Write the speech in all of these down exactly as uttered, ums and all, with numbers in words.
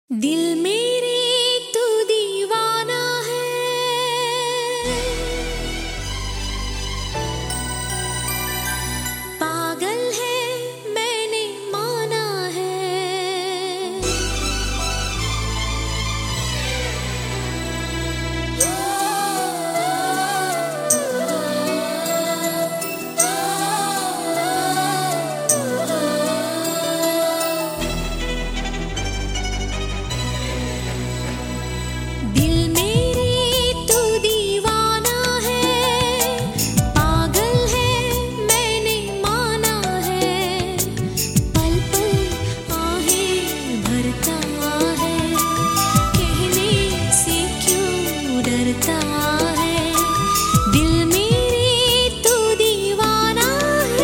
दिल मेरे तू दीवाना है, पागल है मैंने माना है। दिल मेरे तू दीवाना है, पागल है मैंने माना है। पल पल आहें भरता है, कहने से क्यों डरता है। दिल मेरे तू दीवाना है।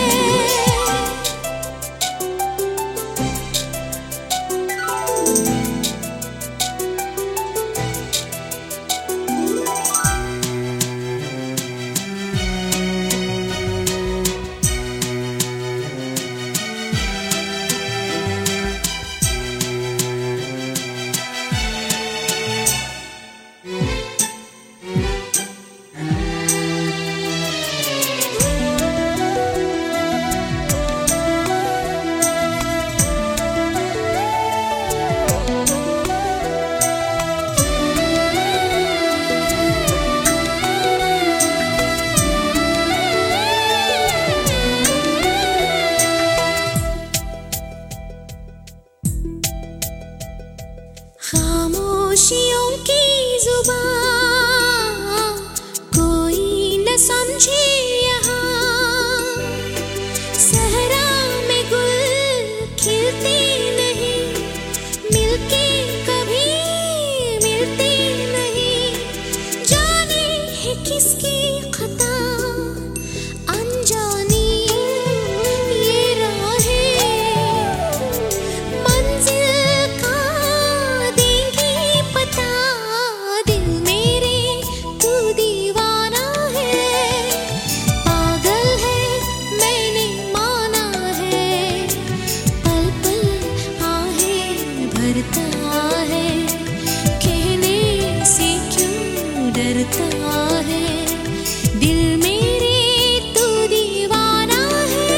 खामोशियों की जुबान कोई न समझे यहाँ। सहरा में गुल खिलते नहीं, मिलके कभी मिलते नहीं। जाने है किसकी खता, अनजानी ये राहें। मंजिल का देंगी पता, दिल मेरे तू दीवाना है। पागल है मैंने माना है, पल पल आहें भरता है, कहने से क्यों डरता है। दिल मेरे तू दीवाना है।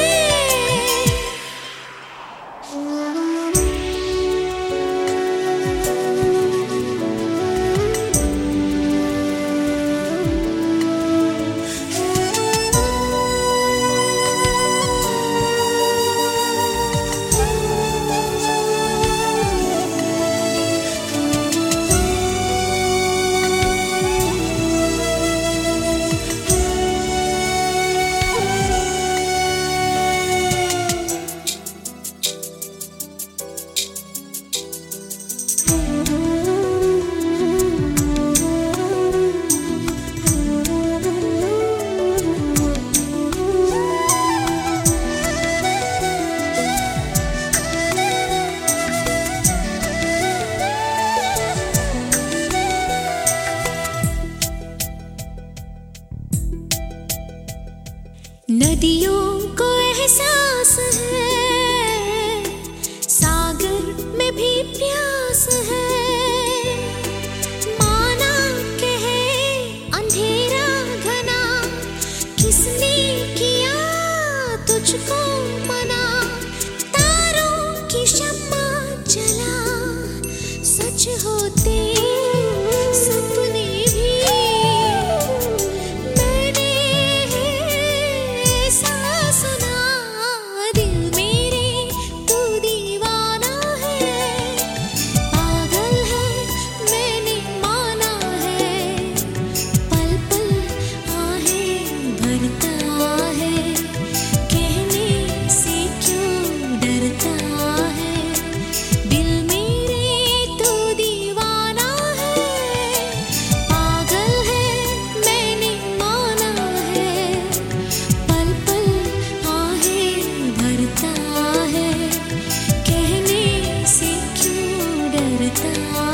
नदियों को एहसास है, सागर में भी प्यास है। माना कहे अंधेरा घना, किसने किया तुझको मना। तारों की शम्मा जला, सच होते सपने भी। मैंने ऐसा सुना, दिल मेरे तू दीवाना है। पागल है मैंने माना है, पल पल आहें भरता है, कहने से क्यों डरता है। दिल मेरे तू दीवाना है, पागल है मैंने माना है, पल पल आहें भरता है, कहने से क्यों डरता